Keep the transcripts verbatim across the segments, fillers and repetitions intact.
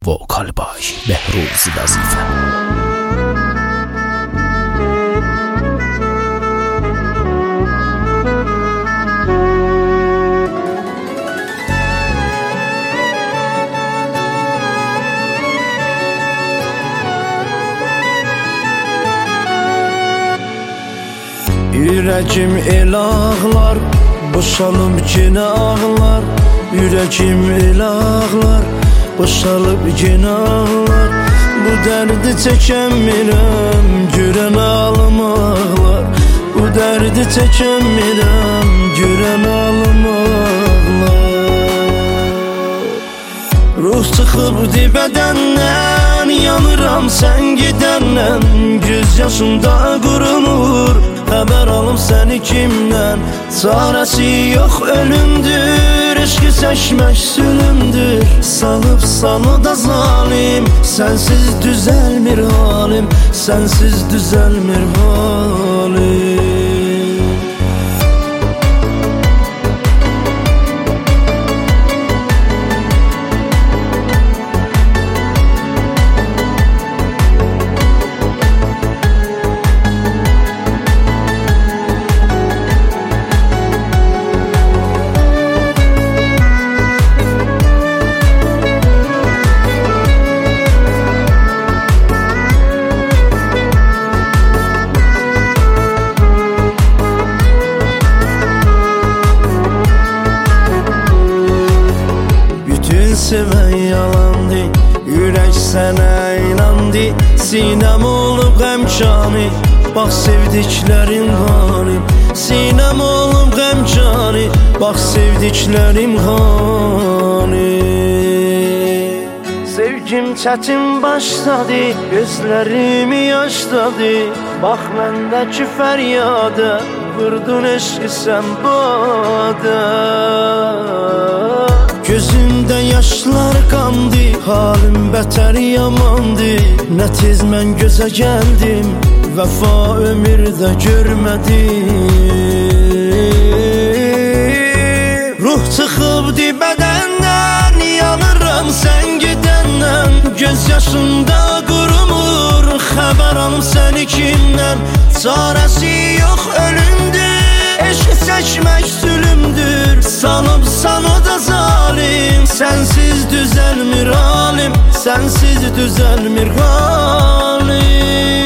Vokal bay Behruz Vazife. Yüreğim el ağlar, boşalıp gene ağlar. Yüreğim el ağlar, boşalıp gene ağlar. Bu derdi çekəmirəm, görən alım ağlar. Bu derdi çekəmirəm, görən alım ağlar. Ruh çıxıb dibədəndən, yanıram sən gedəndən. Göz yaşımda qurumur, xəbər alım səni kimdən. Çarəsi yox ölümdür, eşqi çəkmək sülümdür. Salıb salıda zalim, sənsiz düzəlmir halim. Sənsiz düzəlmir halim. Sevən yalandı, yürək sənə inandı. Sinəm olub qəmkani, bax sevdiklərim halim. Sinəm olub qəmkani, bax sevdiklərim halim. Sevgim çətin başladı, gözlərimi yaşladı. Bax məndəki fəryada, vurdun eşqi sən bada. Gözümdə yaşlar qandı, halim bətər yamandı. Nə tez mən gözə gəldim, vəfa ömürdə görmədim. Ruh çıxıb dibədəndən, yanıram sən gedəndən. Göz yaşımda qurumur, xəbər alım səni kimdən. Çarəsi yox ölümdür, eşq çəkmək sülümdür. Salıb salıda zalim, sənsiz düzəlmir halim. Sənsiz düzəlmir halim.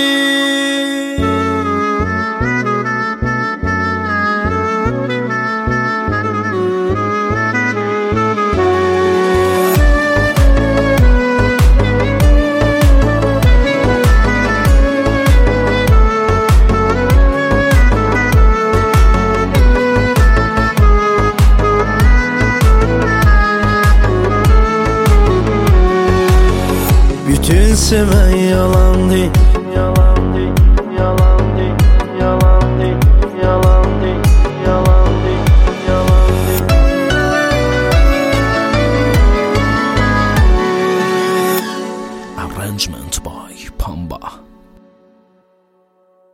Bütün sevən yalandı, yalandı, yalandı.